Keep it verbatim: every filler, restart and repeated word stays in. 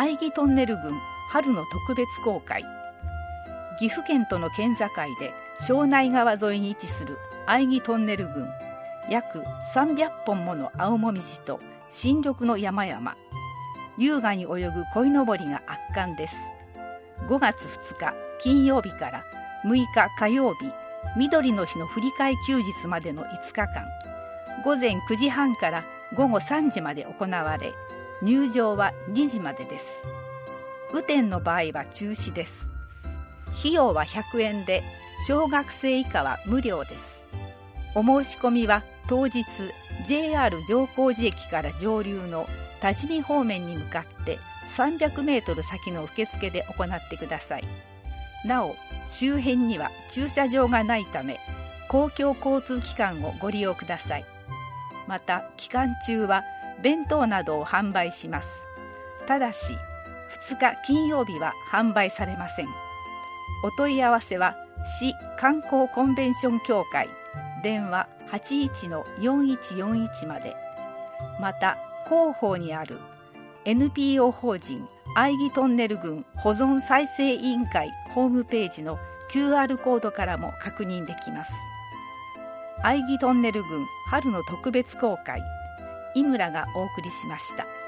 相木トンネル群春の特別公開。岐阜県との県境で庄内川沿いに位置する相木トンネル群、約さんびゃっぽんもの青もみじと新緑の山々、優雅に泳ぐ鯉のぼりが圧巻です。ごがつふつか金曜日からむいか火曜日、緑の日の振り替え休日までのいつかかん、ごぜんくじはんからごごさんじまで行われ、入場はにじまでです。雨天の場合は中止です。費用はひゃくえんで、小学生以下は無料です。お申し込みは当日 ジェイアール 乗光寺駅から上流の多治見方面に向かってさんびゃくメートル先の受付で行ってください。なお、周辺には駐車場がないため、公共交通機関をご利用ください。また、期間中は弁当などを販売します。ただし、ふつか金曜日は販売されません。お問い合わせは市観光コンベンション協会電話 はちいちのよんいちよんいち まで。また、広報にある エヌピーオー 法人相木トンネル群保存再生委員会ホームページの キューアール コードからも確認できます。相木トンネル群春の特別公開、井村がお送りしました。